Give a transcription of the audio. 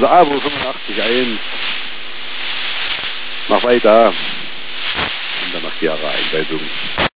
Also Abo 85, 1. Mach weiter. Und dann macht Chiara Einleitung.